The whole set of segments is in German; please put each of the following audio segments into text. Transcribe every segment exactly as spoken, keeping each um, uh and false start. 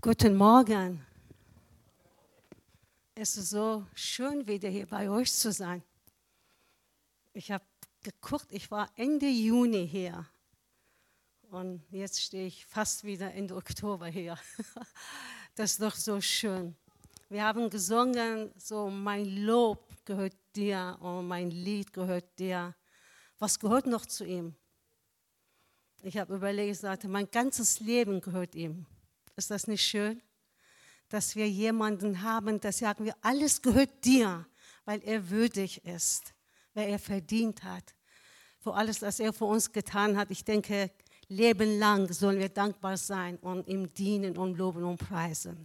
Guten Morgen. Es ist so schön, wieder hier bei euch zu sein. Ich habe geguckt, ich war Ende Juni hier und jetzt stehe ich fast wieder Ende Oktober hier. Das ist doch so schön. Wir haben gesungen, so mein Lob gehört dir und mein Lied gehört dir. Was gehört noch zu ihm? Ich habe überlegt, ich sagte, mein ganzes Leben gehört ihm. Ist das nicht schön, dass wir jemanden haben, das sagen wir, alles gehört dir, weil er würdig ist, weil er verdient hat. Für alles, was er für uns getan hat, ich denke, lebenlang sollen wir dankbar sein und ihm dienen und loben und preisen.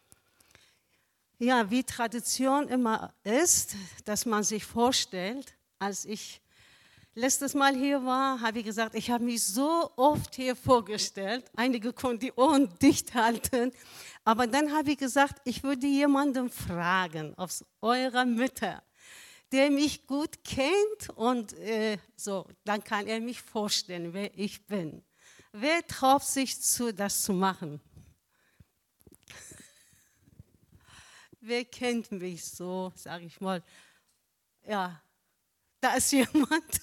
Ja, wie Tradition immer ist, dass man sich vorstellt, als ich letztes Mal hier war, habe ich gesagt, ich habe mich so oft hier vorgestellt. Einige konnten die Ohren dicht halten. Aber dann habe ich gesagt, ich würde jemanden fragen aus eurer Mitte, der mich gut kennt. Und äh, so, dann kann er mich vorstellen, wer ich bin. Wer traut sich zu, das zu machen? Wer kennt mich so, sage ich mal, ja. Da ist jemand,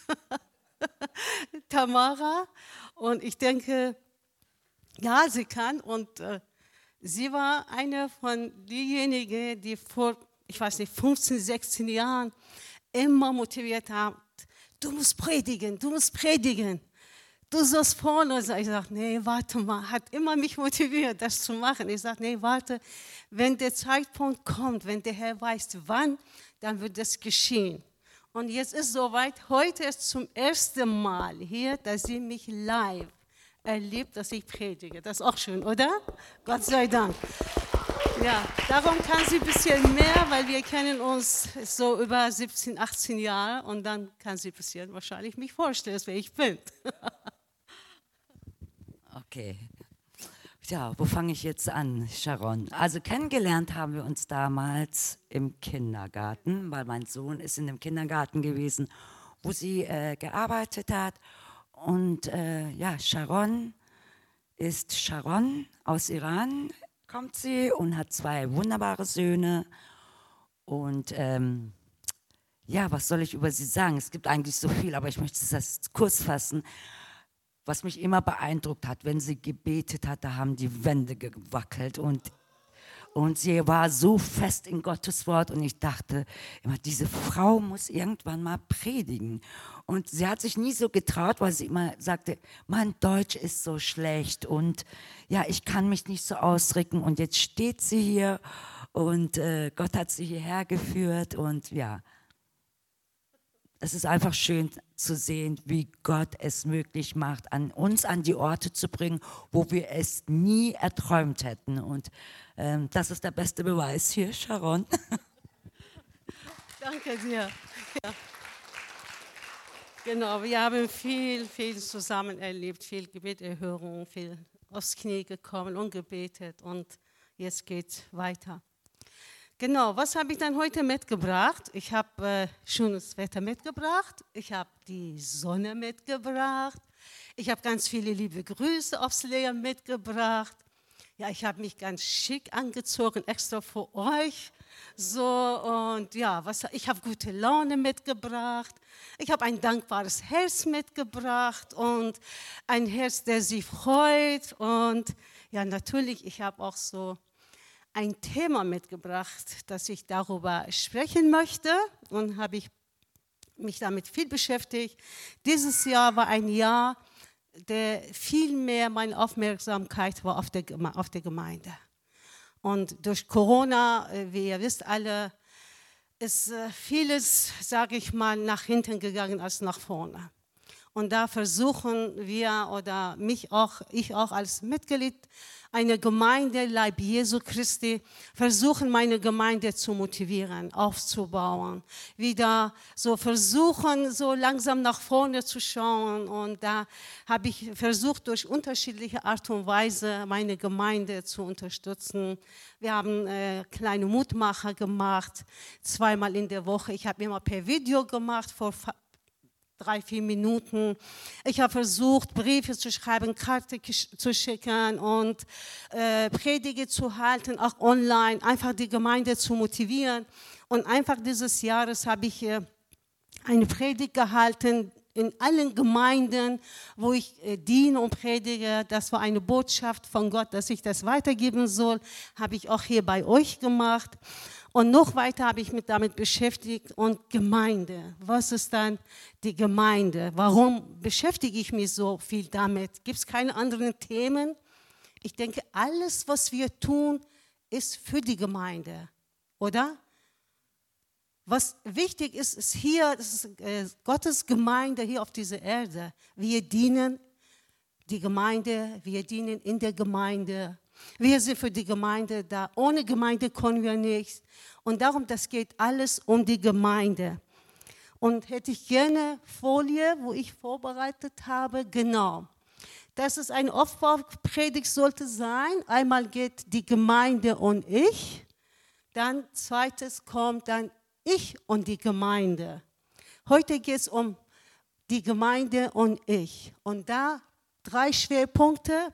Tamara, und ich denke, ja, sie kann. Und äh, sie war eine von denjenigen, die vor, ich weiß nicht, fünfzehn, sechzehn Jahren immer motiviert haben, du musst predigen, du musst predigen, du sollst vorne sein. Ich sage, nee, warte mal, hat immer mich motiviert, das zu machen. Ich sage, nee, warte, wenn der Zeitpunkt kommt, wenn der Herr weiß, wann, dann wird das geschehen. Und jetzt ist soweit, heute ist zum ersten Mal hier, dass sie mich live erlebt, dass ich predige. Das ist auch schön, oder? Gott sei Dank. Ja, darum kann sie ein bisschen mehr, weil wir kennen uns so über siebzehn, achtzehn Jahre und dann kann sie ein bisschen wahrscheinlich mich vorstellen, wer ich bin. Okay. Ja, wo fange ich jetzt an, Sharon? Also kennengelernt haben wir uns damals im Kindergarten, weil mein Sohn ist in dem Kindergarten gewesen, wo sie äh, gearbeitet hat. Und äh, ja, Sharon ist Sharon, aus Iran kommt sie und hat zwei wunderbare Söhne. Und ähm, ja, was soll ich über sie sagen? Es gibt eigentlich so viel, aber ich möchte das kurz fassen. Was mich immer beeindruckt hat, wenn sie gebetet hat, da haben die Wände gewackelt und, und sie war so fest in Gottes Wort und ich dachte immer, diese Frau muss irgendwann mal predigen. Und sie hat sich nie so getraut, weil sie immer sagte, mein Deutsch ist so schlecht und ja, ich kann mich nicht so ausdrücken und jetzt steht sie hier und äh, Gott hat sie hierher geführt und ja, es ist einfach schön zu sehen, wie Gott es möglich macht, an uns an die Orte zu bringen, wo wir es nie erträumt hätten. Und ähm, das ist der beste Beweis hier, Sharon. Danke dir. Ja. Genau, wir haben viel, viel zusammen erlebt, viel Gebeterhörung, viel aufs Knie gekommen und gebetet und jetzt geht's weiter. Genau, was habe ich dann heute mitgebracht? Ich habe äh, schönes Wetter mitgebracht, ich habe die Sonne mitgebracht, ich habe ganz viele liebe Grüße aufs Leben mitgebracht. Ja, ich habe mich ganz schick angezogen, extra für euch. So, und ja, was, ich habe gute Laune mitgebracht. Ich habe ein dankbares Herz mitgebracht und ein Herz, der sich freut. Und ja, natürlich, ich habe auch so ein Thema mitgebracht, dass ich darüber sprechen möchte und habe ich mich damit viel beschäftigt. Dieses Jahr war ein Jahr, der viel mehr meine Aufmerksamkeit war auf der, auf der Gemeinde. Und durch Corona, wie ihr wisst alle, ist vieles, sage ich mal, nach hinten gegangen als nach vorne. Und da versuchen wir oder mich auch, ich auch als Mitglied einer Gemeinde, Leib Jesu Christi, versuchen meine Gemeinde zu motivieren, aufzubauen, wieder so versuchen, so langsam nach vorne zu schauen. Und da habe ich versucht, durch unterschiedliche Art und Weise meine Gemeinde zu unterstützen. Wir haben äh, kleine Mutmacher gemacht, zweimal in der Woche. Ich habe immer per Video gemacht, vor drei, vier Minuten. Ich habe versucht, Briefe zu schreiben, Karten zu schicken und äh, Predige zu halten, auch online, einfach die Gemeinde zu motivieren. Und einfach dieses Jahres habe ich äh, eine Predigt gehalten in allen Gemeinden, wo ich äh, diene und predige. Das war eine Botschaft von Gott, dass ich das weitergeben soll. Habe ich auch hier bei euch gemacht. Und noch weiter habe ich mich damit beschäftigt. Und Gemeinde, was ist dann die Gemeinde? Warum beschäftige ich mich so viel damit? Gibt es keine anderen Themen? Ich denke, alles, was wir tun, ist für die Gemeinde, oder? Was wichtig ist, ist hier, das ist äh, Gottes Gemeinde hier auf dieser Erde. Wir dienen die Gemeinde, wir dienen in der Gemeinde. Wir sind für die Gemeinde da. Ohne Gemeinde können wir nichts. Und darum, das geht alles um die Gemeinde. Und hätte ich gerne Folie, wo ich vorbereitet habe, genau. Das ist eine Aufbaupredigt, sollte sein. Einmal geht die Gemeinde und ich. Dann zweites kommt dann ich und die Gemeinde. Heute geht es um die Gemeinde und ich. Und da drei Schwerpunkte.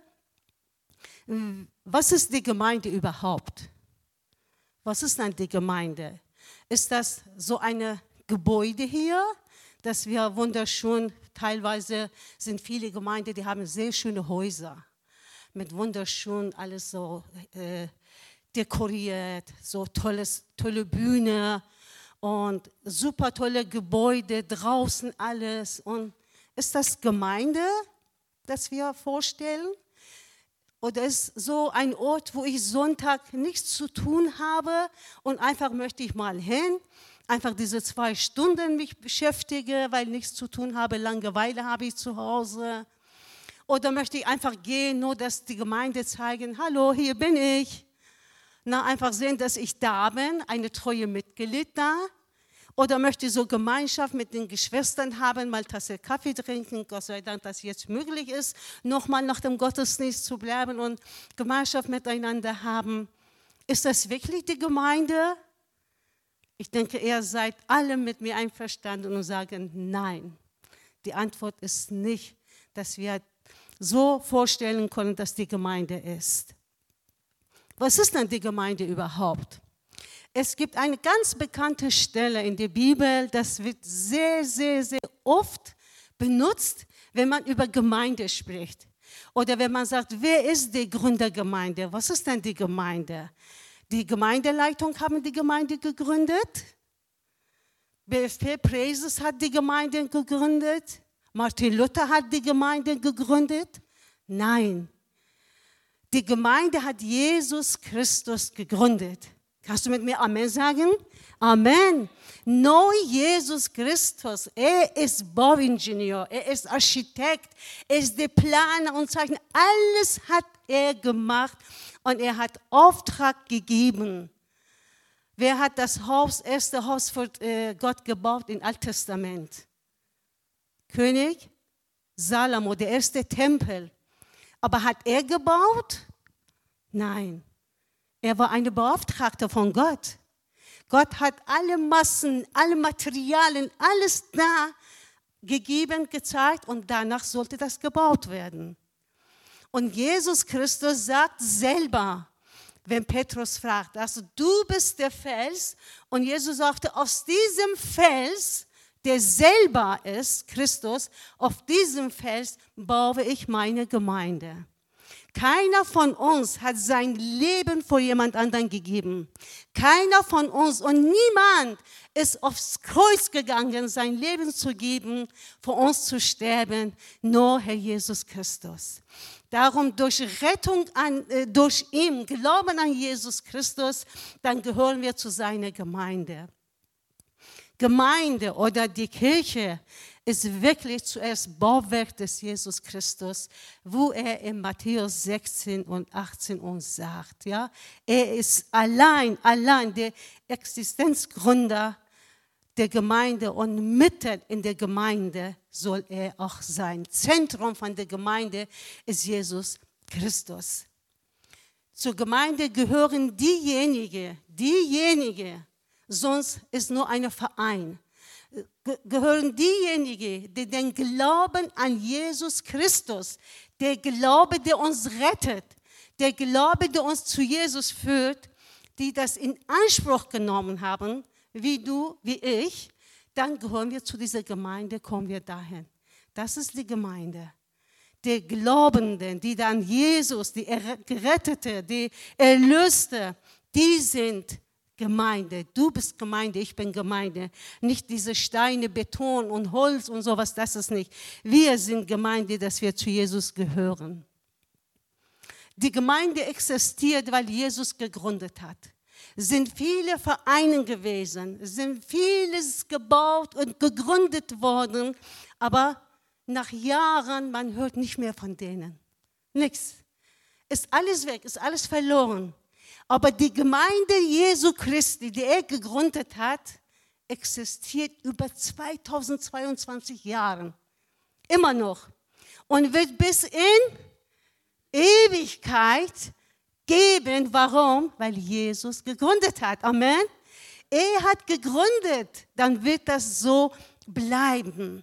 Was ist die Gemeinde überhaupt? Was ist dann die Gemeinde? Ist das so ein Gebäude hier, das wir wunderschön, teilweise sind viele Gemeinden, die haben sehr schöne Häuser mit wunderschön alles so äh, dekoriert, so tolles, tolle Bühne und super tolle Gebäude, draußen alles. Und ist das Gemeinde, das wir vorstellen? Oder ist so ein Ort, wo ich Sonntag nichts zu tun habe und einfach möchte ich mal hin, einfach diese zwei Stunden mich beschäftige, weil ich nichts zu tun habe, Langeweile habe ich zu Hause. Oder möchte ich einfach gehen, nur dass die Gemeinde zeigen, hallo, hier bin ich. Na, einfach sehen, dass ich da bin, eine treue Mitglied da. Oder möchte ich so Gemeinschaft mit den Geschwistern haben, mal Tasse Kaffee trinken, Gott sei Dank, dass jetzt möglich ist, nochmal nach dem Gottesdienst zu bleiben und Gemeinschaft miteinander haben. Ist das wirklich die Gemeinde? Ich denke, ihr seid alle mit mir einverstanden und sagen, nein. Die Antwort ist nicht, dass wir so vorstellen können, dass die Gemeinde ist. Was ist denn die Gemeinde überhaupt? Es gibt eine ganz bekannte Stelle in der Bibel, das wird sehr, sehr, sehr oft benutzt, wenn man über Gemeinde spricht. Oder wenn man sagt, wer ist die Gründergemeinde? Was ist denn die Gemeinde? Die Gemeindeleitung haben die Gemeinde gegründet. B F P Praises hat die Gemeinde gegründet. Martin Luther hat die Gemeinde gegründet. Nein, die Gemeinde hat Jesus Christus gegründet. Kannst du mit mir Amen sagen? Amen. Nur Jesus Christus, er ist Bauingenieur, er ist Architekt, er ist der Planer und Zeichner. Alles hat er gemacht und er hat Auftrag gegeben. Wer hat das Haus, erste Haus für Gott gebaut im Alten Testament? König Salomo, der erste Tempel. Aber hat er gebaut? Nein. Er war eine Beauftragte von Gott. Gott hat alle Massen, alle Materialien, alles da gegeben, gezeigt und danach sollte das gebaut werden. Und Jesus Christus sagt selber, wenn Petrus fragt, also du bist der Fels und Jesus sagte, aus diesem Fels, der selber ist, Christus, auf diesem Fels baue ich meine Gemeinde. Keiner von uns hat sein Leben vor jemand anderen gegeben. Keiner von uns und niemand ist aufs Kreuz gegangen, sein Leben zu geben, für uns zu sterben, nur Herr Jesus Christus. Darum durch Rettung an, äh, durch ihn, Glauben an Jesus Christus, dann gehören wir zu seiner Gemeinde. Gemeinde oder die Kirche ist wirklich zuerst Bauwerk des Jesus Christus, wo er in Matthäus sechzehn und achtzehn uns sagt. Ja? Er ist allein, allein der Existenzgründer der Gemeinde und mitten in der Gemeinde soll er auch sein. Zentrum von der Gemeinde ist Jesus Christus. Zur Gemeinde gehören diejenigen, diejenigen, sonst ist nur ein Verein. ge- gehören diejenigen, die den Glauben an Jesus Christus, der Glaube, der uns rettet, der Glaube, der uns zu Jesus führt, die das in Anspruch genommen haben, wie du, wie ich, dann gehören wir zu dieser Gemeinde, kommen wir dahin. Das ist die Gemeinde. Die Glaubenden, die dann Jesus, die Gerettete, die Erlöste, die sind Gemeinde. Du bist Gemeinde, ich bin Gemeinde. Nicht diese Steine, Beton und Holz und sowas, das ist nicht. Wir sind Gemeinde, dass wir zu Jesus gehören. Die Gemeinde existiert, weil Jesus gegründet hat. Es sind viele Vereine gewesen, es sind vieles gebaut und gegründet worden, aber nach Jahren, man hört nicht mehr von denen. Nichts. Ist alles weg, ist alles verloren. Aber die Gemeinde Jesu Christi, die er gegründet hat, existiert über zweitausendzweiundzwanzig Jahren. Immer noch. Und wird bis in Ewigkeit geben. Warum? Weil Jesus gegründet hat. Amen. Er hat gegründet, dann wird das so bleiben.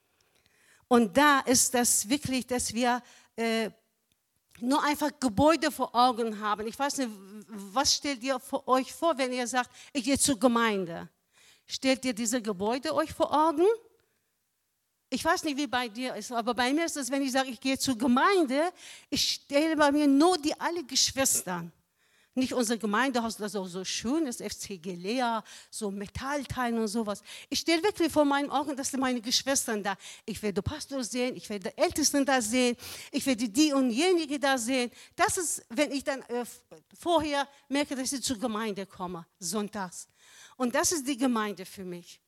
Und da ist das wirklich, dass wir äh, nur einfach Gebäude vor Augen haben. Ich weiß nicht, was stellt ihr für euch vor, wenn ihr sagt, ich gehe zur Gemeinde? Stellt ihr diese Gebäude euch vor Augen? Ich weiß nicht, wie bei dir ist, aber bei mir ist es, wenn ich sage, ich gehe zur Gemeinde, ich stelle bei mir nur die alle Geschwister. Nicht unser Gemeindehaus, das auch so schön ist, F C Gelea, so Metallteilen und sowas. Ich stelle wirklich vor meinen Augen, dass meine Geschwister da, ich werde Pastor sehen, ich werde Ältesten da sehen, ich werde die und jenige da sehen. Das ist, wenn ich dann äh, vorher merke, dass ich zur Gemeinde komme, sonntags. Und das ist die Gemeinde für mich.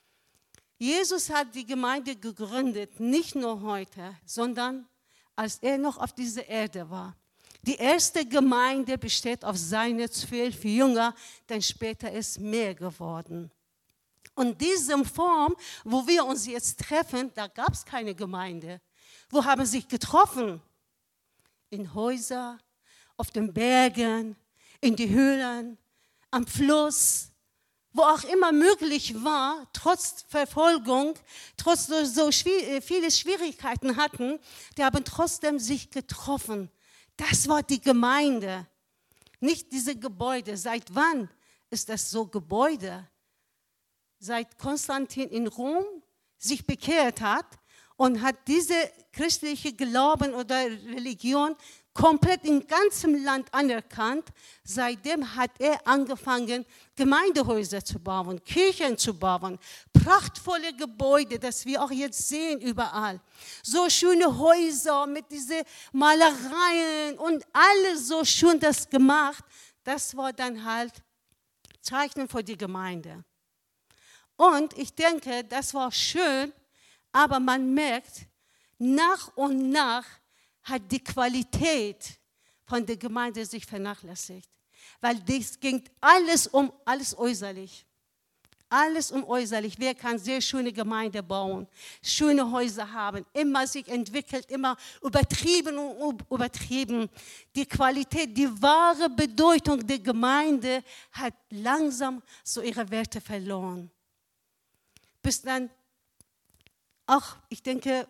Jesus hat die Gemeinde gegründet, nicht nur heute, sondern als er noch auf dieser Erde war. Die erste Gemeinde besteht auf seine zwölf Jünger, dann später ist mehr geworden. Und diese Form, wo wir uns jetzt treffen, da gab es keine Gemeinde. Wo haben sie sich getroffen? In Häusern, auf den Bergen, in die Höhlen, am Fluss, wo auch immer möglich war, trotz Verfolgung, trotz so viele Schwierigkeiten hatten, die haben trotzdem sich getroffen. Das war die Gemeinde, nicht diese Gebäude. Seit wann ist das so Gebäude? Seit Konstantin in Rom sich bekehrt hat und hat diese christliche Glauben oder Religion komplett im ganzen Land anerkannt. Seitdem hat er angefangen, Gemeindehäuser zu bauen, Kirchen zu bauen, prachtvolle Gebäude, das wir auch jetzt sehen überall. So schöne Häuser mit diesen Malereien und alles so schön das gemacht. Das war dann halt Zeichen für die Gemeinde. Und ich denke, das war schön, aber man merkt, nach und nach hat die Qualität von der Gemeinde sich vernachlässigt. Weil das ging alles um, alles äußerlich. Alles um äußerlich. Wer kann sehr schöne Gemeinde bauen, schöne Häuser haben, immer sich entwickelt, immer übertrieben und übertrieben. Die Qualität, die wahre Bedeutung der Gemeinde hat langsam so ihre Werte verloren. Bis dann auch, ich denke,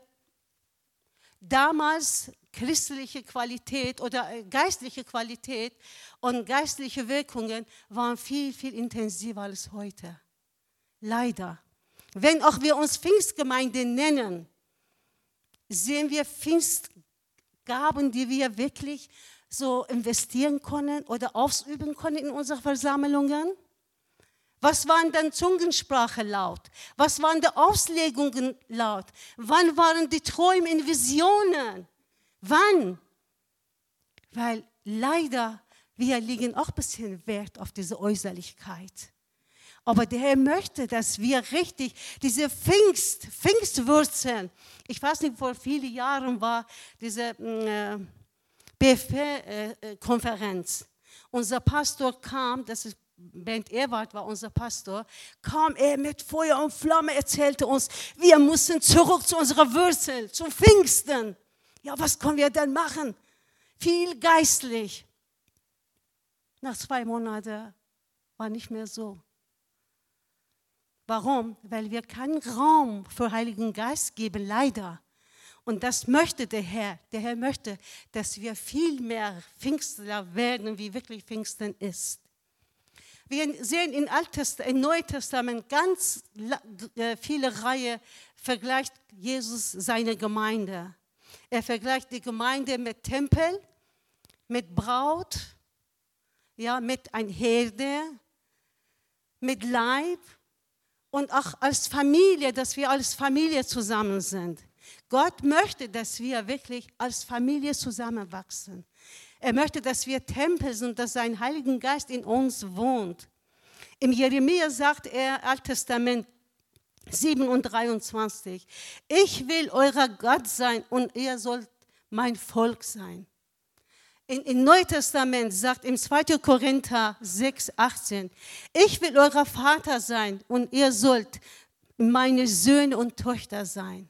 damals christliche Qualität oder geistliche Qualität und geistliche Wirkungen waren viel, viel intensiver als heute. Leider. Wenn auch wir uns Pfingstgemeinde nennen, sehen wir Pfingstgaben, die wir wirklich so investieren können oder ausüben können in unseren Versammlungen. Was waren dann Zungensprache laut? Was waren die Auslegungen laut? Wann waren die Träume und Visionen? Wann? Weil leider, wir legen auch ein bisschen Wert auf diese Äußerlichkeit. Aber der Herr möchte, dass wir richtig diese Pfingst, Pfingstwurzeln, ich weiß nicht, vor vielen Jahren war diese äh, B F P-Konferenz. Unser Pastor kam, das ist Bernd Ewald war unser Pastor, kam er mit Feuer und Flamme, erzählte uns, wir müssen zurück zu unserer Wurzel, zum Pfingsten. Ja, was können wir denn machen? Viel geistlich. Nach zwei Monaten war nicht mehr so. Warum? Weil wir keinen Raum für Heiligen Geist geben, leider. Und das möchte der Herr. Der Herr möchte, dass wir viel mehr Pfingstler werden, wie wirklich Pfingsten ist. Wir sehen im Alttestament, im Neuen Testament ganz viele Reihe, vergleicht Jesus seine Gemeinde. Er vergleicht die Gemeinde mit Tempel, mit Braut, ja, mit einer Herde, mit Leib und auch als Familie, dass wir als Familie zusammen sind. Gott möchte, dass wir wirklich als Familie zusammenwachsen. Er möchte, dass wir Tempel sind, dass sein Heiliger Geist in uns wohnt. Im Jeremia sagt er, Altes Testament sieben und dreiundzwanzig, ich will euer Gott sein und ihr sollt mein Volk sein. In, Im Neuen Testament sagt im zweiten Korinther sechs, achtzehn, ich will euer Vater sein und ihr sollt meine Söhne und Töchter sein.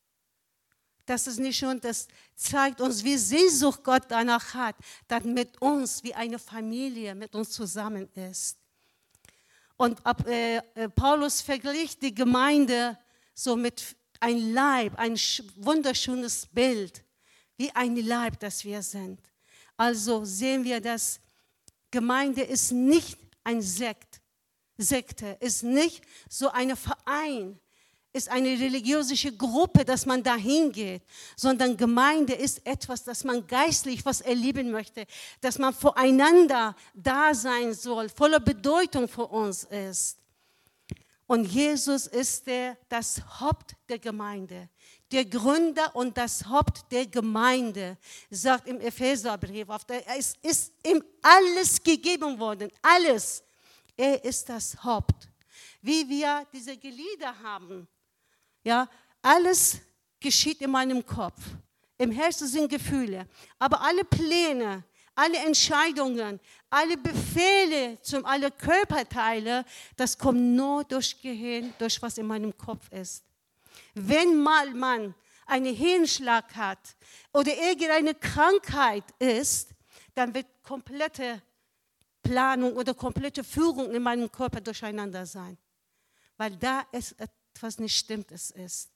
Das ist nicht schon, das zeigt uns, wie Sehnsucht Gott danach hat, dass mit uns wie eine Familie mit uns zusammen ist. Und äh, Paulus vergleicht die Gemeinde so mit einem Leib, ein wunderschönes Bild, wie ein Leib, das wir sind. Also sehen wir, dass Gemeinde ist nicht ein Sekt, Sekte, ist nicht so ein Verein, ist eine religiöse Gruppe, dass man dahin geht, sondern Gemeinde ist etwas, das man geistlich was erleben möchte, dass man voreinander da sein soll, voller Bedeutung für uns ist. Und Jesus ist der, das Haupt der Gemeinde, der Gründer und das Haupt der Gemeinde, sagt im Epheserbrief. Es ist ihm alles gegeben worden, alles. Er ist das Haupt. Wie wir diese Glieder haben, ja, alles geschieht in meinem Kopf. Im Herzen sind Gefühle. Aber alle Pläne, alle Entscheidungen, alle Befehle zu alle Körperteile, das kommt nur durch Gehirn, durch was in meinem Kopf ist. Wenn mal man einen Hirnschlag hat oder irgendeine Krankheit ist, dann wird komplette Planung oder komplette Führung in meinem Körper durcheinander sein. Weil da ist etwas nicht stimmt, es ist.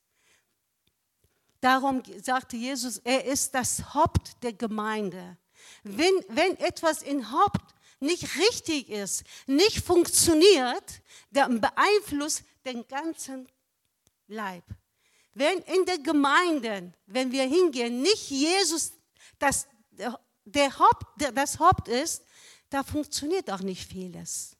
Darum sagte Jesus, er ist das Haupt der Gemeinde. Wenn, wenn etwas im Haupt nicht richtig ist, nicht funktioniert, dann beeinflusst den ganzen Leib. Wenn in der Gemeinde, wenn wir hingehen, nicht Jesus das, der Haupt, der, das Haupt ist, da funktioniert auch nicht vieles.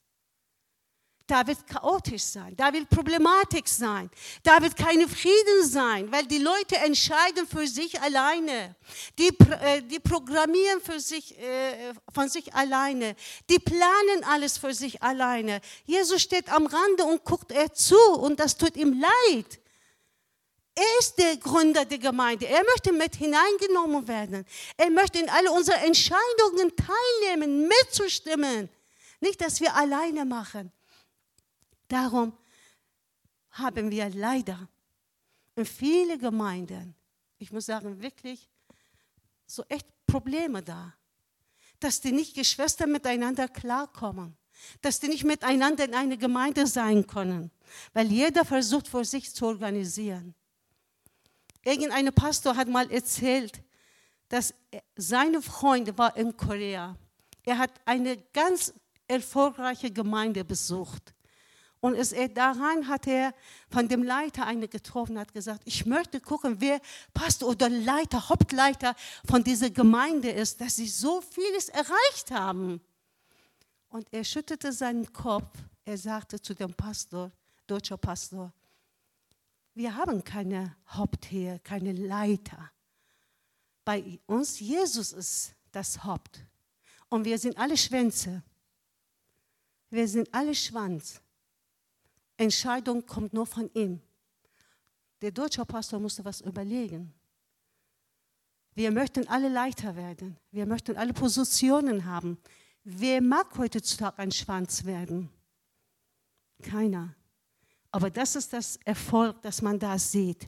Da wird chaotisch sein, da wird Problematik sein, da wird kein Frieden sein, weil die Leute entscheiden für sich alleine, die, äh, die programmieren für sich, äh, von sich alleine, die planen alles für sich alleine. Jesus steht am Rande und guckt er zu und das tut ihm leid. Er ist der Gründer der Gemeinde, er möchte mit hineingenommen werden, er möchte in alle unsere Entscheidungen teilnehmen, mitzustimmen, nicht, dass wir alleine machen. Darum haben wir leider in vielen Gemeinden, ich muss sagen, wirklich so echt Probleme da, dass die nicht Geschwister miteinander klarkommen, dass die nicht miteinander in einer Gemeinde sein können, weil jeder versucht, für sich zu organisieren. Irgendein Pastor hat mal erzählt, dass seine Freund war in Korea. Er hat eine ganz erfolgreiche Gemeinde besucht. Und es, er, daran hat er von dem Leiter eine getroffen, hat gesagt, ich möchte gucken, wer Pastor oder Leiter, Hauptleiter von dieser Gemeinde ist, dass sie so vieles erreicht haben. Und er schüttelte seinen Kopf, er sagte zu dem Pastor, deutscher Pastor, wir haben keine Haupt hier, keine Leiter. Bei uns, Jesus ist das Haupt. Und wir sind alle Schwänze. Wir sind alle Schwanz. Entscheidung kommt nur von ihm. Der deutsche Pastor musste was überlegen. Wir möchten alle Leiter werden. Wir möchten alle Positionen haben. Wer mag heutzutage ein Schwanz werden? Keiner. Aber das ist das Erfolg, das man da sieht.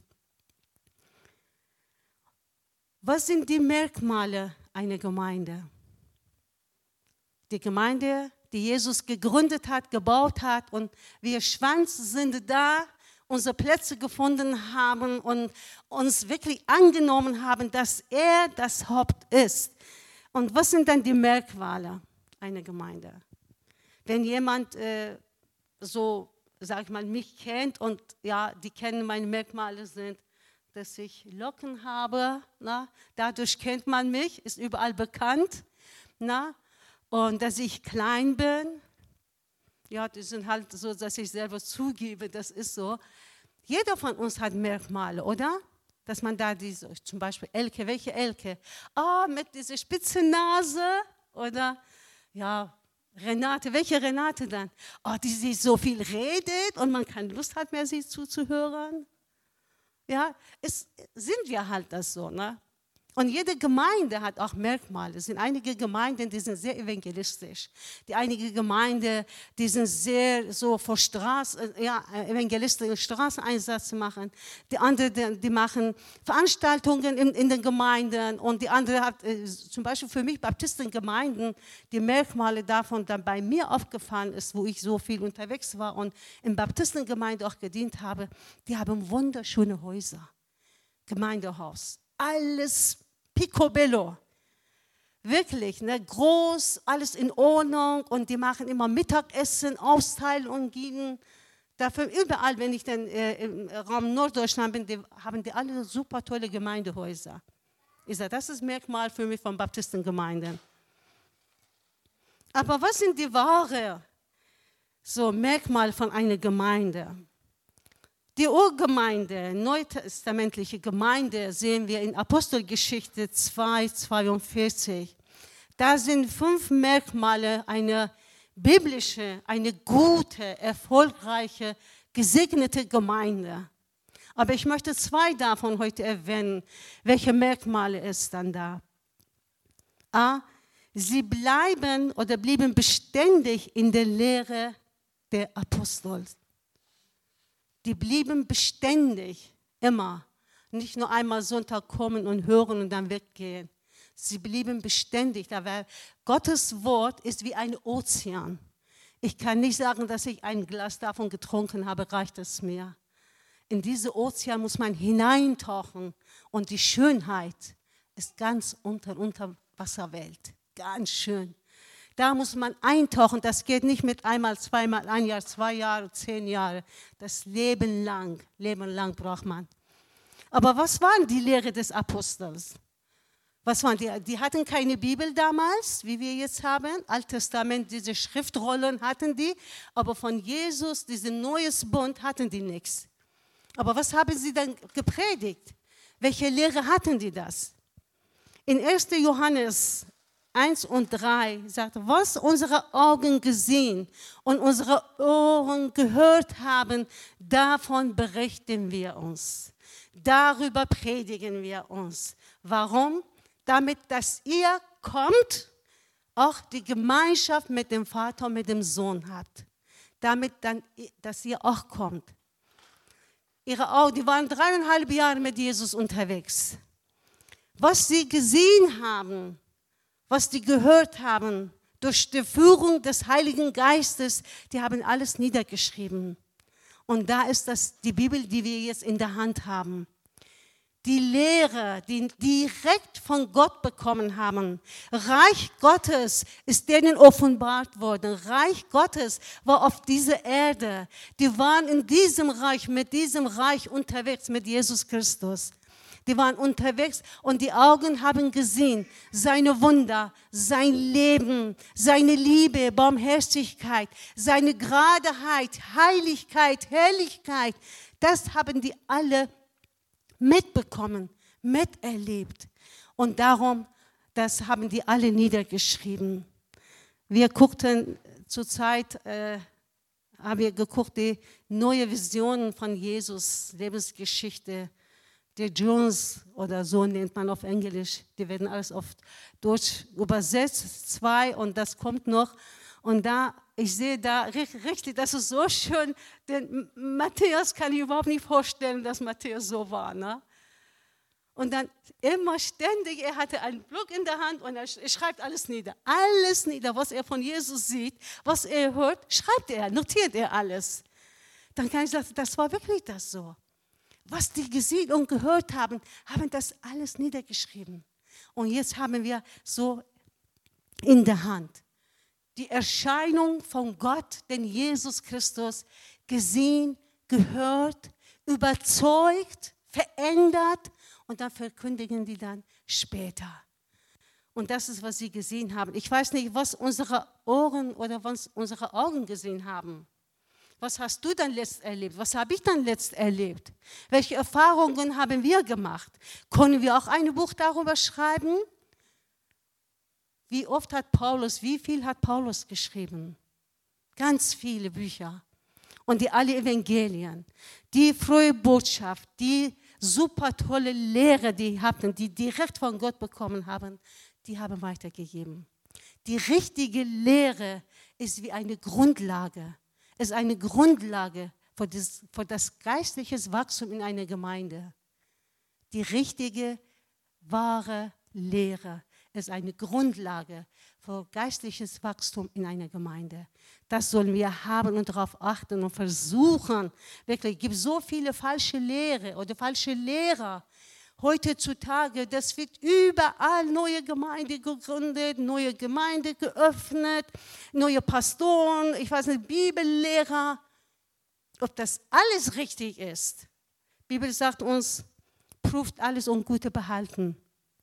Was sind die Merkmale einer Gemeinde? Die Gemeinde, die Jesus gegründet hat, gebaut hat und wir Schwanz sind da, unsere Plätze gefunden haben und uns wirklich angenommen haben, dass er das Haupt ist. Und was sind dann die Merkmale einer Gemeinde? Wenn jemand äh, so, sag ich mal, mich kennt und ja, die kennen meine Merkmale sind, dass ich Locken habe, na, dadurch kennt man mich, ist überall bekannt, na, und dass ich klein bin, ja, die sind halt so, dass ich selber zugebe, das ist so. Jeder von uns hat Merkmale, oder? Dass man da diese, zum Beispiel Elke, welche Elke? Ah, mit dieser spitzen Nase, oder? Ja, Renate, welche Renate dann? Oh, die sie so viel redet und man keine Lust hat mehr, sie zuzuhören. Ja, es sind wir halt das so, ne? Und jede Gemeinde hat auch Merkmale. Es sind einige Gemeinden, die sind sehr evangelistisch. Die einige Gemeinden, die sind sehr so vor Straßen, ja, evangelistischen Straßeneinsatz machen. Die anderen, die machen Veranstaltungen in, in den Gemeinden. Und die andere hat, äh, zum Beispiel für mich Baptistengemeinden, die Merkmale davon dann bei mir aufgefallen ist, wo ich so viel unterwegs war und in Baptistengemeinde auch gedient habe. Die haben wunderschöne Häuser, Gemeindehaus. Alles picobello, wirklich, ne, groß, alles in Ordnung und die machen immer Mittagessen, Austeilungen geben. Dafür überall, wenn ich dann äh, im Raum Norddeutschland bin, die, haben die alle super tolle Gemeindehäuser. Ich sage, das ist ein Merkmal für mich von Baptistengemeinden. Aber was sind die wahren so Merkmale von einer Gemeinde? Die Urgemeinde, neutestamentliche Gemeinde, sehen wir in Apostelgeschichte zwei, zweiundvierzig. Da sind fünf Merkmale einer biblische, eine gute, erfolgreiche, gesegnete Gemeinde. Aber ich möchte zwei davon heute erwähnen. Welche Merkmale ist dann da? A, sie bleiben oder blieben beständig in der Lehre der Apostel. Die blieben beständig, immer. Nicht nur einmal Sonntag kommen und hören und dann weggehen. Sie blieben beständig. Gottes Wort ist wie ein Ozean. Ich kann nicht sagen, dass ich ein Glas davon getrunken habe, reicht es mir. In diese Ozean muss man hineintauchen und die Schönheit ist ganz unter unter Wasserwelt, ganz schön. Da muss man eintauchen, das geht nicht mit einmal, zweimal, ein Jahr, zwei Jahre, zehn Jahre. Das Leben lang, Leben lang braucht man. Aber was waren die Lehre des Apostels? Was waren die? Die hatten keine Bibel damals, wie wir jetzt haben. Altes Testament, diese Schriftrollen hatten die, aber von Jesus, diesen neues Bund, hatten die nichts. Aber was haben sie dann gepredigt? Welche Lehre hatten die das? In erster Johannes eins und drei sagt, was unsere Augen gesehen und unsere Ohren gehört haben, davon berichten wir uns. Darüber predigen wir uns. Warum? Damit, dass ihr kommt, auch die Gemeinschaft mit dem Vater und mit dem Sohn habt. Damit, dann, dass ihr auch kommt. Ihre Augen, die waren dreieinhalb Jahre mit Jesus unterwegs. Was sie gesehen haben, was die gehört haben, durch die Führung des Heiligen Geistes, die haben alles niedergeschrieben. Und da ist das die Bibel, die wir jetzt in der Hand haben. Die Lehre, die direkt von Gott bekommen haben. Reich Gottes ist denen offenbart worden. Reich Gottes war auf dieser Erde. Die waren in diesem Reich, mit diesem Reich unterwegs, mit Jesus Christus. Die waren unterwegs und die Augen haben gesehen, seine Wunder, sein Leben, seine Liebe, Barmherzigkeit, seine Geradeheit, Heiligkeit, Herrlichkeit. Das haben die alle mitbekommen, miterlebt. Und darum, das haben die alle niedergeschrieben. Wir guckten zurzeit, äh, haben wir geguckt, die neue Vision von Jesus, Lebensgeschichte. Die Jones oder so nennt man auf Englisch, die werden alles auf Deutsch übersetzt, zwei und das kommt noch. Und da, ich sehe da richtig, das ist so schön, denn Matthäus kann ich überhaupt nicht vorstellen, dass Matthäus so war. Ne? Und dann immer ständig, er hatte einen Block in der Hand und er schreibt alles nieder. Alles nieder, was er von Jesus sieht, was er hört, schreibt er, notiert er alles. Dann kann ich sagen, das war wirklich das so. Was die gesehen und gehört haben, haben das alles niedergeschrieben. Und jetzt haben wir so in der Hand die Erscheinung von Gott, den Jesus Christus, gesehen, gehört, überzeugt, verändert und dann verkündigen die dann später. Und das ist, was sie gesehen haben. Ich weiß nicht, was unsere Ohren oder was unsere Augen gesehen haben. Was hast du dann letzt erlebt? Was habe ich dann letzt erlebt? Welche Erfahrungen haben wir gemacht? Können wir auch ein Buch darüber schreiben? Wie oft hat Paulus, wie viel hat Paulus geschrieben? Ganz viele Bücher. Und die alle Evangelien, die frohe Botschaft, die super tolle Lehre, die hatten, die direkt von Gott bekommen haben, die haben weitergegeben. Die richtige Lehre ist wie eine Grundlage, ist eine Grundlage für das, für das geistliche Wachstum in einer Gemeinde. Die richtige, wahre Lehre ist eine Grundlage für geistliches Wachstum in einer Gemeinde. Das sollen wir haben und darauf achten und versuchen. Wirklich, es gibt so viele falsche Lehre oder falsche Lehrer. Heutzutage, das wird überall neue Gemeinde gegründet, neue Gemeinde geöffnet, neue Pastoren, ich weiß nicht, Bibellehrer. Ob das alles richtig ist? Die Bibel sagt uns, prüft alles und Gute behalten.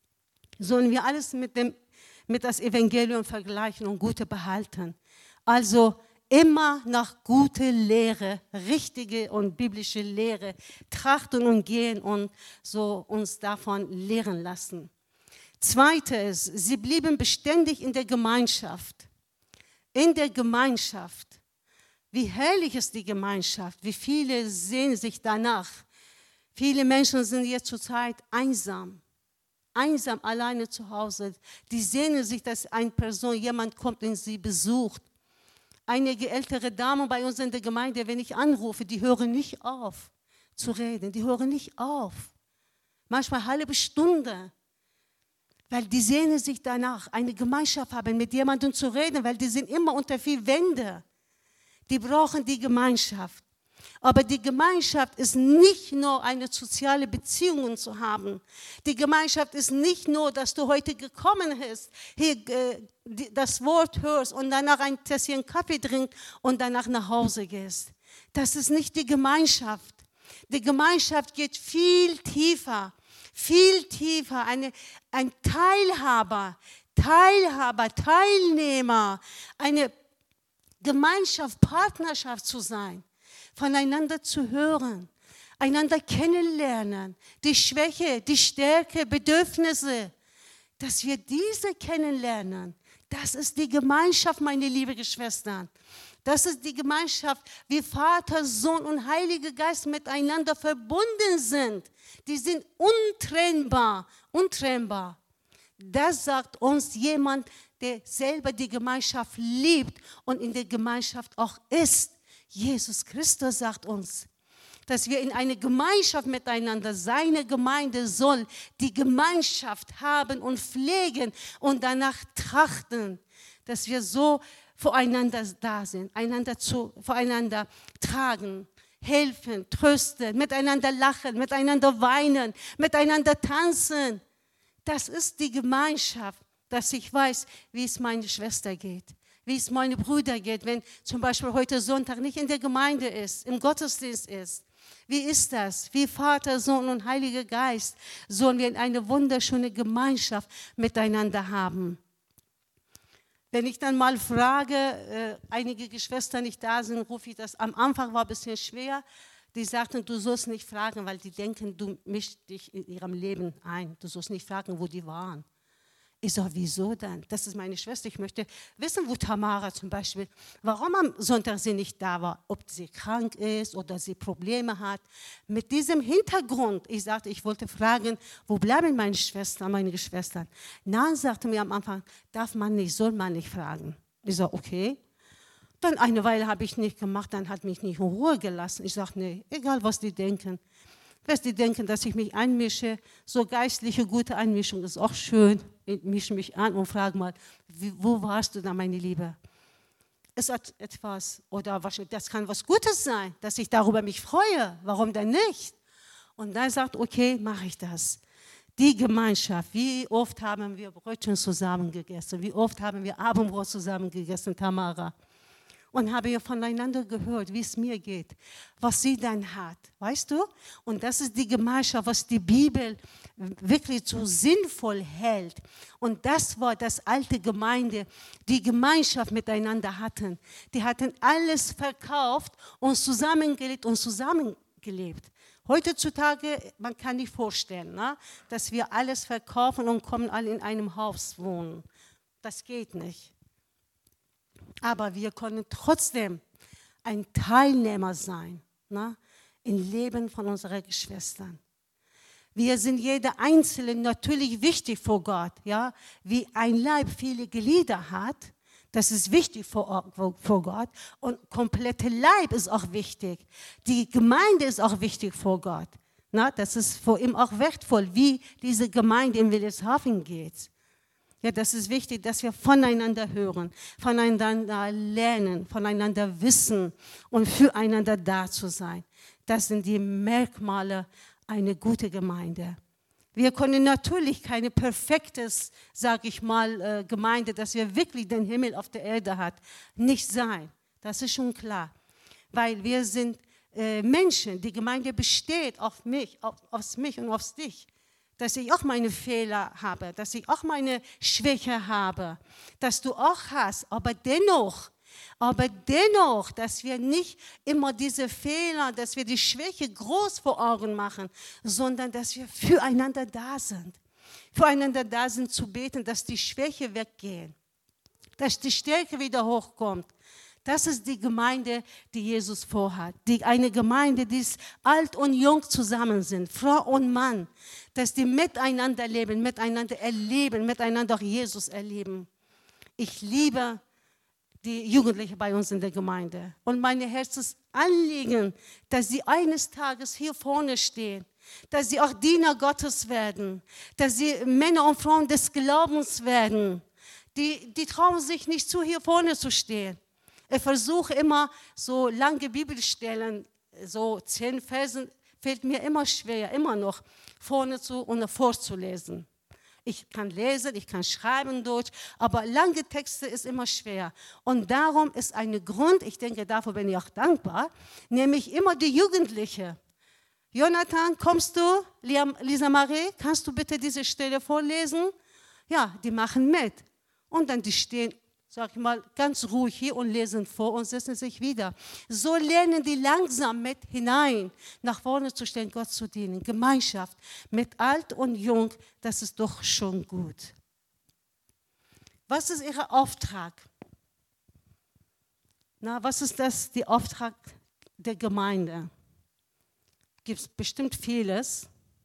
Sollen wir alles mit dem mit das Evangelium vergleichen und Gute behalten. Also immer nach guter Lehre, richtige und biblische Lehre trachten und gehen und so uns davon lehren lassen. Zweites, sie blieben beständig in der Gemeinschaft. In der Gemeinschaft. Wie herrlich ist die Gemeinschaft, wie viele sehnen sich danach. Viele Menschen sind jetzt zurzeit einsam. Einsam, alleine zu Hause. Die sehnen sich, dass eine Person, jemand kommt und sie besucht. Einige ältere Damen bei uns in der Gemeinde, wenn ich anrufe, die hören nicht auf zu reden. Die hören nicht auf. Manchmal eine halbe Stunde. Weil die sehnen sich danach, eine Gemeinschaft haben, mit jemandem zu reden, weil die sind immer unter vier Wände. Die brauchen die Gemeinschaft. Aber die Gemeinschaft ist nicht nur eine soziale Beziehung zu haben. Die Gemeinschaft ist nicht nur, dass du heute gekommen bist, hier äh, die, das Wort hörst und danach ein Tässchen Kaffee trinkst und danach nach Hause gehst. Das ist nicht die Gemeinschaft. Die Gemeinschaft geht viel tiefer, viel tiefer. Eine, ein Teilhaber, Teilhaber, Teilnehmer, eine Gemeinschaft, Partnerschaft zu sein. Voneinander zu hören, einander kennenlernen, die Schwäche, die Stärke, Bedürfnisse, dass wir diese kennenlernen. Das ist die Gemeinschaft, meine lieben Geschwister. Das ist die Gemeinschaft, wie Vater, Sohn und Heiliger Geist miteinander verbunden sind. Die sind untrennbar, untrennbar. Das sagt uns jemand, der selber die Gemeinschaft liebt und in der Gemeinschaft auch ist. Jesus Christus sagt uns, dass wir in eine Gemeinschaft miteinander, seine Gemeinde soll die Gemeinschaft haben und pflegen und danach trachten, dass wir so voreinander da sind, einander zu, voreinander tragen, helfen, trösten, miteinander lachen, miteinander weinen, miteinander tanzen. Das ist die Gemeinschaft, dass ich weiß, wie es meiner Schwester geht. Wie es meine Brüder geht, wenn zum Beispiel heute Sonntag nicht in der Gemeinde ist, im Gottesdienst ist. Wie ist das? Wie Vater, Sohn und Heiliger Geist sollen wir eine wunderschöne Gemeinschaft miteinander haben. Wenn ich dann mal frage, äh, einige Geschwister nicht da sind, rufe ich das. Am Anfang war ein bisschen schwer. Die sagten, du sollst nicht fragen, weil die denken, du mischst dich in ihrem Leben ein. Du sollst nicht fragen, wo die waren. Ich sage, wieso denn? Das ist meine Schwester. Ich möchte wissen, wo Tamara zum Beispiel, warum am Sonntag sie nicht da war, ob sie krank ist oder sie Probleme hat. Mit diesem Hintergrund, ich sagte, ich wollte fragen, wo bleiben meine Schwestern, meine Geschwistern? Nein, sagte mir am Anfang, darf man nicht, soll man nicht fragen. Ich sage, okay. Dann eine Weile habe ich nicht gemacht, dann hat mich nicht in Ruhe gelassen. Ich sage, nee, egal was die denken. Wirst du denken, dass ich mich einmische? So geistliche, gute Einmischung ist auch schön. Ich mische mich an und frage mal, wie, wo warst du da, meine Liebe? Es hat etwas, oder das kann was Gutes sein, dass ich darüber mich freue. Warum denn nicht? Und dann sagt, okay, mache ich das. Die Gemeinschaft, wie oft haben wir Brötchen zusammen gegessen, wie oft haben wir Abendbrot zusammen gegessen, Tamara. Und habe ja voneinander gehört, wie es mir geht, was sie dann hat, weißt du? Und das ist die Gemeinschaft, was die Bibel wirklich so sinnvoll hält. Und das war das alte Gemeinde, die Gemeinschaft miteinander hatten. Die hatten alles verkauft und zusammengelebt und zusammengelebt. Heutzutage, man kann nicht vorstellen, ne, dass wir alles verkaufen und kommen alle in einem Haus wohnen. Das geht nicht. Aber wir können trotzdem ein Teilnehmer sein, ne, im Leben von unseren Geschwistern. Wir sind jeder Einzelne natürlich wichtig vor Gott. Ja? Wie ein Leib viele Glieder hat, das ist wichtig vor, vor Gott. Und komplette Leib ist auch wichtig. Die Gemeinde ist auch wichtig vor Gott. Na, das ist vor ihm auch wertvoll, wie diese Gemeinde in Wilhelmshaven geht. Ja, das ist wichtig, dass wir voneinander hören, voneinander lernen, voneinander wissen und füreinander da zu sein. Das sind die Merkmale einer guten Gemeinde. Wir können natürlich keine perfektes, sage ich mal, Gemeinde, dass wir wirklich den Himmel auf der Erde hat, nicht sein. Das ist schon klar, weil wir sind äh, Menschen. Die Gemeinde besteht auf mich, auf, auf mich und auf dich. Dass ich auch meine Fehler habe, dass ich auch meine Schwäche habe, dass du auch hast, aber dennoch, aber dennoch, dass wir nicht immer diese Fehler, dass wir die Schwäche groß vor Augen machen, sondern dass wir füreinander da sind. Füreinander da sind zu beten, dass die Schwäche weggeht, dass die Stärke wieder hochkommt. Das ist die Gemeinde, die Jesus vorhat. Die, eine Gemeinde, die alt und jung zusammen sind, Frau und Mann, dass die miteinander leben, miteinander erleben, miteinander auch Jesus erleben. Ich liebe die Jugendlichen bei uns in der Gemeinde. Und mein Herzensanliegen, dass sie eines Tages hier vorne stehen, dass sie auch Diener Gottes werden, dass sie Männer und Frauen des Glaubens werden. Die, die trauen sich nicht zu, hier vorne zu stehen. Ich versuche immer so lange Bibelstellen, so zehn Versen, fällt mir immer schwer, immer noch vorne zu und vorzulesen. Ich kann lesen, ich kann schreiben Deutsch, aber lange Texte ist immer schwer. Und darum ist ein Grund, ich denke, dafür bin ich auch dankbar, nämlich immer die Jugendliche. Jonathan, kommst du? Lisa Marie, kannst du bitte diese Stelle vorlesen? Ja, die machen mit. Und dann die stehen, sag ich mal, ganz ruhig hier und lesen vor und setzen sich wieder. So lernen die langsam mit hinein, nach vorne zu stehen, Gott zu dienen. Gemeinschaft mit alt und jung, das ist doch schon gut. Was ist ihr Auftrag? Na, was ist das, der Auftrag der Gemeinde? Gibt es bestimmt vieles.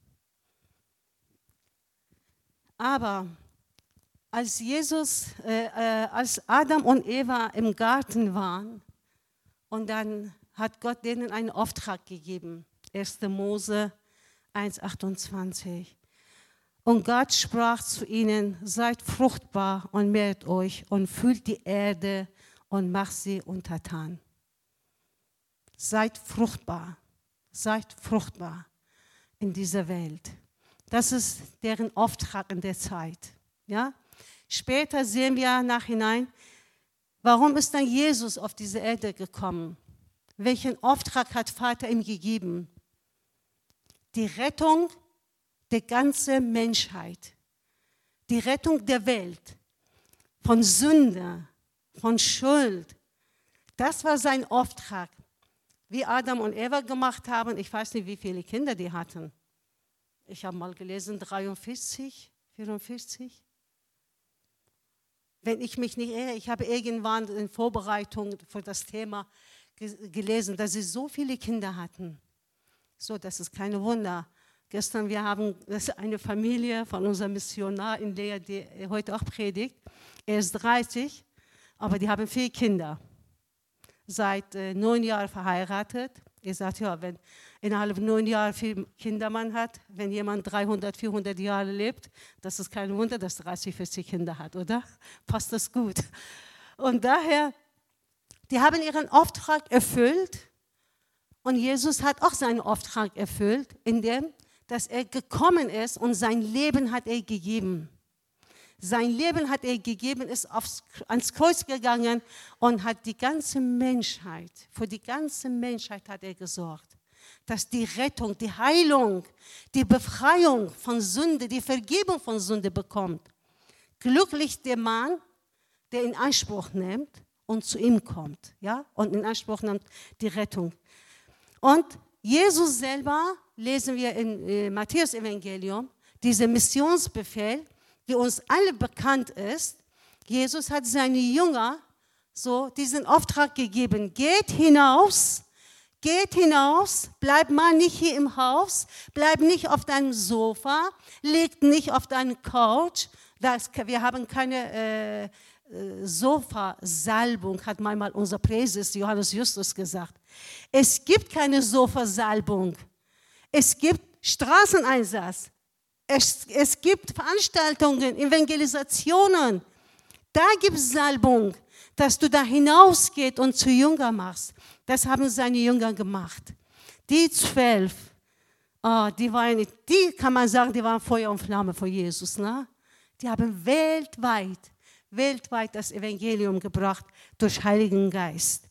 Aber als Jesus, äh, äh, als Adam und Eva im Garten waren und dann hat Gott denen einen Auftrag gegeben. erster Mose eins achtundzwanzig. Und Gott sprach zu ihnen, seid fruchtbar und mehrt euch und füllt die Erde und macht sie untertan. Seid fruchtbar, seid fruchtbar in dieser Welt. Das ist deren Auftrag in der Zeit. Ja? Später sehen wir nachhinein, warum ist dann Jesus auf diese Erde gekommen? Welchen Auftrag hat Vater ihm gegeben? Die Rettung der ganzen Menschheit. Die Rettung der Welt. Von Sünde, von Schuld. Das war sein Auftrag. Wie Adam und Eva gemacht haben, ich weiß nicht, wie viele Kinder die hatten. Ich habe mal gelesen, dreiundvierzig, vierundvierzig. Wenn ich mich nicht irre, ich habe irgendwann in Vorbereitung für das Thema gelesen, dass sie so viele Kinder hatten. So, das ist kein Wunder. Gestern, wir haben das ist eine Familie von unserem Missionar in Lea, die heute auch predigt. Er ist dreißig, aber die haben vier Kinder. Seit äh, neun Jahren verheiratet. Ihr sagt, ja, wenn innerhalb neun Jahren viel Kinder man hat, wenn jemand dreihundert, vierhundert Jahre lebt, das ist kein Wunder, dass dreißig, vierzig Kinder hat, oder? Passt das gut? Und daher, die haben ihren Auftrag erfüllt und Jesus hat auch seinen Auftrag erfüllt, indem, dass er gekommen ist und sein Leben hat er gegeben. Sein Leben hat er gegeben, ist aufs, ans Kreuz gegangen und hat die ganze Menschheit, für die ganze Menschheit hat er gesorgt, dass die Rettung, die Heilung, die Befreiung von Sünde, die Vergebung von Sünde bekommt. Glücklich der Mann, der in Anspruch nimmt und zu ihm kommt, ja, und in Anspruch nimmt die Rettung. Und Jesus selber, lesen wir in äh, Matthäus-Evangelium, dieser Missionsbefehl, wie uns alle bekannt ist, Jesus hat seine Jünger so diesen Auftrag gegeben, geht hinaus, geht hinaus, bleib mal nicht hier im Haus, bleib nicht auf deinem Sofa, leg nicht auf deine Couch, das, wir haben keine äh, äh, Sofasalbung, hat manchmal unser Präses Johannes Justus gesagt. Es gibt keine Sofasalbung, es gibt Straßeneinsatz. Es, es gibt Veranstaltungen, Evangelisationen. Da gibt es Salbung, dass du da hinausgehst und zu Jünger machst. Das haben seine Jünger gemacht. Die zwölf, oh, die, waren, die kann man sagen, die waren Feuer und Flamme für Jesus. Ne? Die haben weltweit, weltweit das Evangelium gebracht durch Heiligen Geist.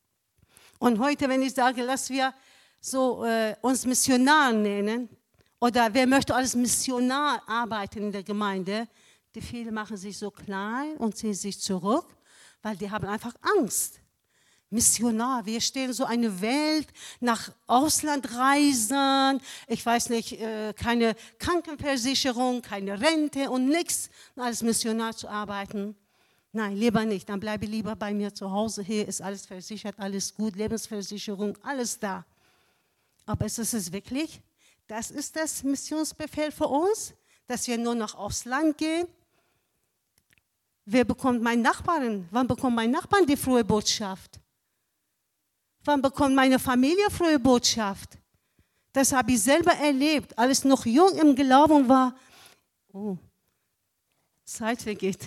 Und heute, wenn ich sage, lass wir so, äh, uns Missionar nennen, oder wer möchte als Missionar arbeiten in der Gemeinde? Die viele machen sich so klein und ziehen sich zurück, weil die haben einfach Angst. Missionar, wir stehen so eine Welt nach Ausland reisen, ich weiß nicht, keine Krankenversicherung, keine Rente und nichts, als Missionar zu arbeiten. Nein, lieber nicht, dann bleibe lieber bei mir zu Hause. Hier ist alles versichert, alles gut, Lebensversicherung, alles da. Aber ist es wirklich? Das ist das Missionsbefehl für uns, dass wir nur noch aufs Land gehen. Wer bekommt meine Nachbarn? Wann bekommt mein Nachbarn die frohe Botschaft? Wann bekommt meine Familie frohe Botschaft? Das habe ich selber erlebt, als ich noch jung im Glauben war. Oh, Zeit vergeht.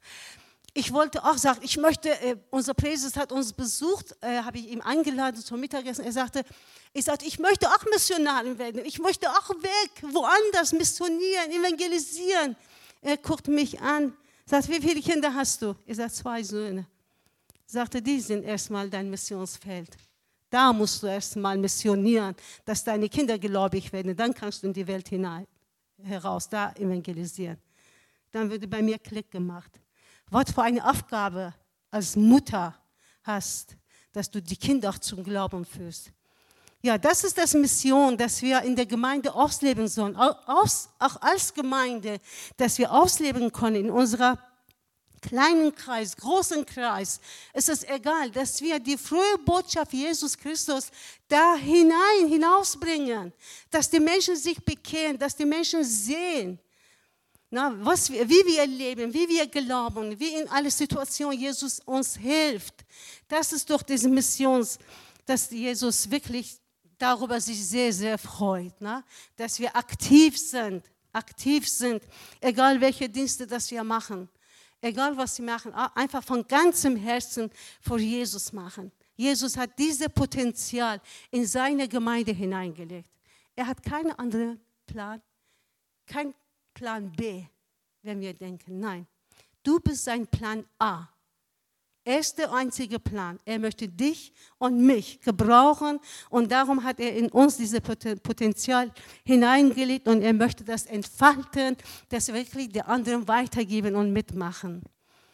Ich wollte auch sagen, ich möchte, äh, unser Präses hat uns besucht, äh, habe ich ihm eingeladen zum Mittagessen. Er sagte, ich sagte, ich möchte auch Missionarin werden. Ich möchte auch weg, woanders missionieren, evangelisieren. Er guckt mich an, sagt, wie viele Kinder hast du? Ich sage, zwei Söhne. Sagte, die sind erstmal dein Missionsfeld. Da musst du erstmal missionieren, dass deine Kinder gläubig werden. Dann kannst du in die Welt hinein, heraus, da evangelisieren. Dann würde bei mir Klick gemacht. Was für eine Aufgabe als Mutter hast, dass du die Kinder auch zum Glauben führst. Ja, das ist das Mission, dass wir in der Gemeinde ausleben sollen, auch als Gemeinde, dass wir ausleben können in unserer kleinen Kreis, großen Kreis. Es ist egal, dass wir die frohe Botschaft Jesus Christus da hinein, hinausbringen, dass die Menschen sich bekehren, dass die Menschen sehen, na, was wir, wie wir leben, wie wir glauben, wie in alle Situationen Jesus uns hilft. Das ist doch diese Mission, dass Jesus wirklich darüber sich sehr, sehr freut, na? Dass wir aktiv sind, aktiv sind, egal welche Dienste das wir machen, egal was wir machen, einfach von ganzem Herzen vor Jesus machen. Jesus hat dieses Potenzial in seine Gemeinde hineingelegt. Er hat keinen anderen Plan, kein Plan B, wenn wir denken, nein, du bist sein Plan A. Er ist der einzige Plan. Er möchte dich und mich gebrauchen und darum hat er in uns dieses Potenzial hineingelegt und er möchte das entfalten, das wirklich die anderen weitergeben und mitmachen.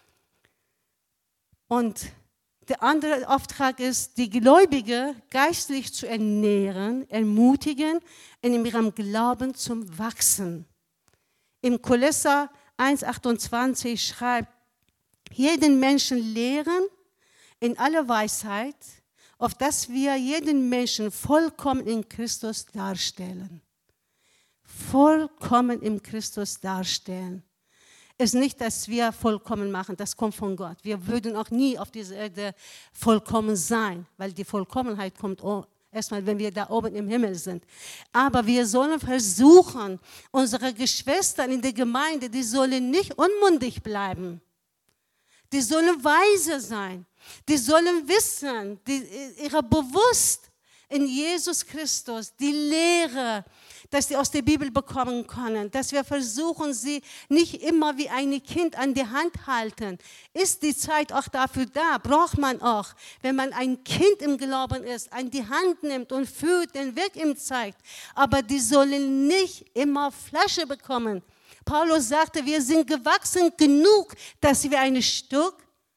Und der andere Auftrag ist, die Gläubigen geistlich zu ernähren, ermutigen, in ihrem Glauben zum Wachsen. Im Kolosser eins achtundzwanzig schreibt, jeden Menschen lehren in aller Weisheit, auf dass wir jeden Menschen vollkommen in Christus darstellen. Vollkommen in Christus darstellen. Es ist nicht, dass wir vollkommen machen, das kommt von Gott. Wir würden auch nie auf dieser Erde vollkommen sein, weil die Vollkommenheit kommt Erstmal, wenn wir da oben im Himmel sind. Aber wir sollen versuchen, unsere Geschwister in der Gemeinde, die sollen nicht unmündig bleiben. Die sollen weise sein. Die sollen wissen, die, ihre bewusst in Jesus Christus, die Lehre, dass sie aus der Bibel bekommen können, dass wir versuchen, sie nicht immer wie ein Kind an die Hand halten. Ist die Zeit auch dafür da? Braucht man auch, wenn man ein Kind im Glauben ist, an die Hand nimmt und führt, den Weg ihm zeigt. Aber die sollen nicht immer Flasche bekommen. Paulus sagte, wir sind gewachsen genug, dass wir ein Stück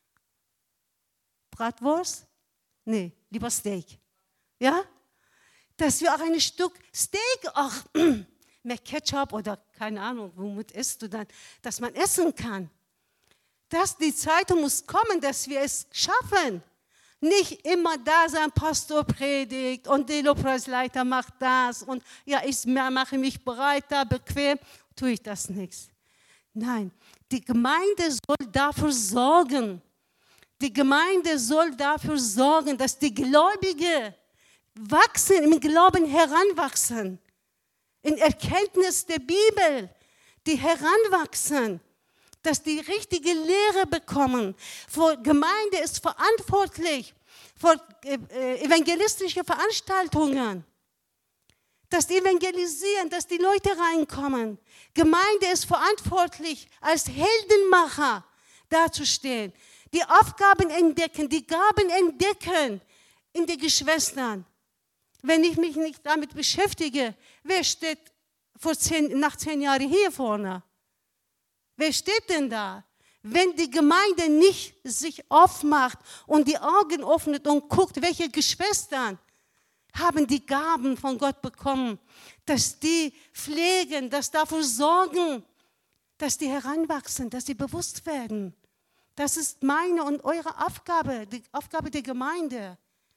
Bratwurst, nee, lieber Steak, ja, dass wir auch ein Stück Steak, auch mit Ketchup oder keine Ahnung, womit isst du dann, dass man essen kann. Dass die Zeit muss kommen, dass wir es schaffen. Nicht immer da sein, Pastor predigt und der Lobpreisleiter macht das und ja, ich mache mich bereit, da bequem, tue ich das nichts. Nein, die Gemeinde soll dafür sorgen. Die Gemeinde soll dafür sorgen, dass die Gläubigen wachsen, im Glauben heranwachsen, in Erkenntnis der Bibel, die heranwachsen, dass die richtige Lehre bekommen. Die Gemeinde ist verantwortlich für evangelistische Veranstaltungen, dass die evangelisieren, dass die Leute reinkommen. Gemeinde ist verantwortlich, als Heldenmacher dazustehen, die Aufgaben entdecken, die Gaben entdecken in den Geschwistern. Wenn ich mich nicht damit beschäftige, wer steht vor zehn, nach zehn Jahren hier vorne? Wer steht denn da? Wenn die Gemeinde nicht sich aufmacht und die Augen öffnet und guckt, welche Geschwister haben die Gaben von Gott bekommen, dass die pflegen, dass dafür sorgen, dass die heranwachsen, dass sie bewusst werden. Das ist meine und eure Aufgabe, die Aufgabe der Gemeinde.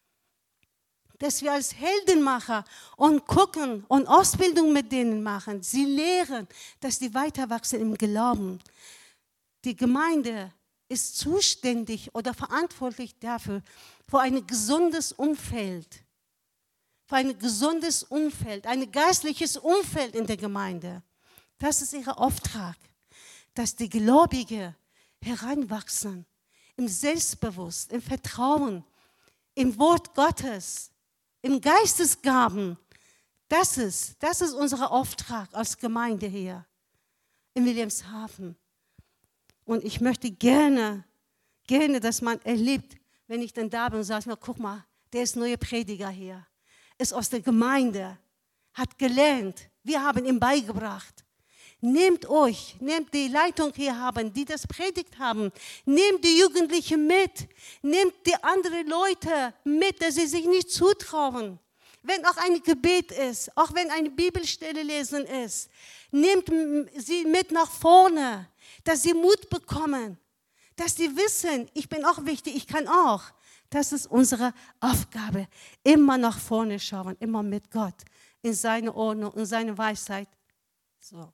Dass wir als Heldenmacher und gucken und Ausbildung mit denen machen, sie lehren, dass die weiter wachsen im Glauben. Die Gemeinde ist zuständig oder verantwortlich dafür, für ein gesundes Umfeld, für ein gesundes Umfeld, ein geistliches Umfeld in der Gemeinde. Das ist ihr Auftrag, dass die Gläubigen heranwachsen, im Selbstbewusst, im Vertrauen, im Wort Gottes, im Geistesgaben. Das ist, das ist unser Auftrag als Gemeinde hier in Wilhelmshaven. Und ich möchte gerne, gerne, dass man erlebt, wenn ich dann da bin und sage, guck mal, der ist neuer Prediger hier, ist aus der Gemeinde, hat gelernt, wir haben ihm beigebracht. Nehmt euch, nehmt die Leitung hier haben, die das predigt haben, nehmt die Jugendlichen mit, nehmt die anderen Leute mit, dass sie sich nicht zutrauen. Wenn auch ein Gebet ist, auch wenn eine Bibelstelle lesen ist, nehmt sie mit nach vorne, dass sie Mut bekommen, dass sie wissen, ich bin auch wichtig, ich kann auch. Das ist unsere Aufgabe, immer nach vorne schauen, immer mit Gott, in seine Ordnung, in seine Weisheit. So.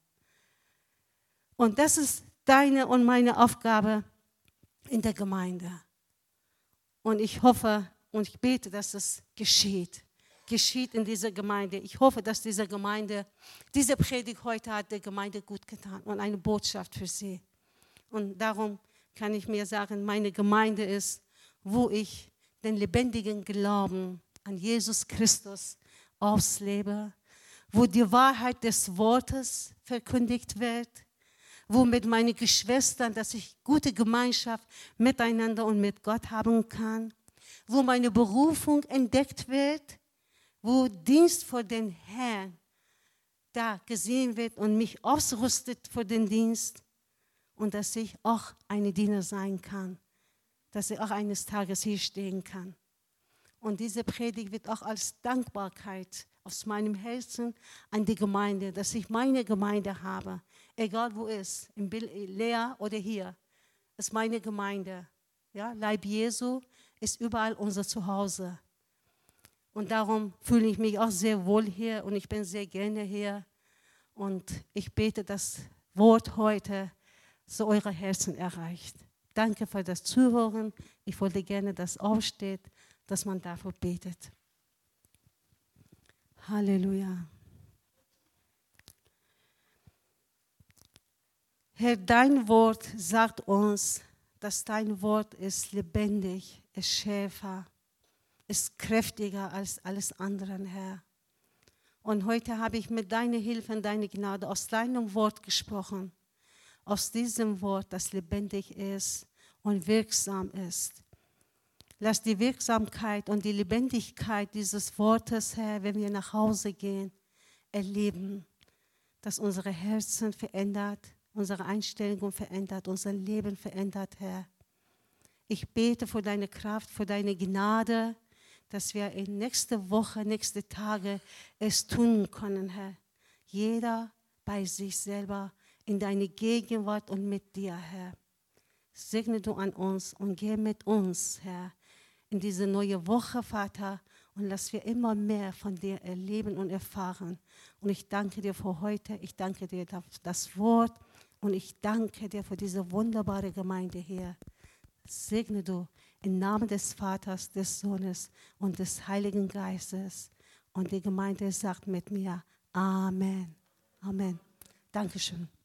Und das ist deine und meine Aufgabe in der Gemeinde. Und ich hoffe und ich bete, dass es geschieht. Geschieht in dieser Gemeinde. Ich hoffe, dass diese Gemeinde, diese Predigt heute hat der Gemeinde gut getan und eine Botschaft für sie. Und darum kann ich mir sagen, meine Gemeinde ist, wo ich den lebendigen Glauben an Jesus Christus auslebe, wo die Wahrheit des Wortes verkündigt wird, wo mit meinen Geschwistern, dass ich gute Gemeinschaft miteinander und mit Gott haben kann, wo meine Berufung entdeckt wird, wo Dienst vor den Herrn da gesehen wird und mich ausrüstet für den Dienst und dass ich auch eine Diener sein kann, dass ich auch eines Tages hier stehen kann. Und diese Predigt wird auch als Dankbarkeit aus meinem Herzen an die Gemeinde, dass ich meine Gemeinde habe, egal wo es ist, in Lea oder hier, ist meine Gemeinde. Ja, Leib Jesu ist überall unser Zuhause. Und darum fühle ich mich auch sehr wohl hier und ich bin sehr gerne hier. Und ich bete, dass das Wort heute so eure Herzen erreicht. Danke für das Zuhören. Ich wollte gerne, dass aufsteht, dass man dafür betet. Halleluja. Herr, dein Wort sagt uns, dass dein Wort ist lebendig, ist schärfer, ist kräftiger als alles andere, Herr. Und heute habe ich mit deiner Hilfe und deiner Gnade aus deinem Wort gesprochen. Aus diesem Wort, das lebendig ist und wirksam ist. Lass die Wirksamkeit und die Lebendigkeit dieses Wortes, Herr, wenn wir nach Hause gehen, erleben, dass unsere Herzen verändert, unsere Einstellung verändert, unser Leben verändert, Herr. Ich bete für deine Kraft, für deine Gnade, dass wir in nächste Woche, nächste Tage es tun können, Herr. Jeder bei sich selber, in deine Gegenwart und mit dir, Herr. Segne du an uns und geh mit uns, Herr, in diese neue Woche, Vater, und lass wir immer mehr von dir erleben und erfahren. Und ich danke dir für heute, ich danke dir für das Wort und ich danke dir für diese wunderbare Gemeinde hier. Segne du im Namen des Vaters, des Sohnes und des Heiligen Geistes. Und die Gemeinde sagt mit mir, Amen. Amen. Dankeschön.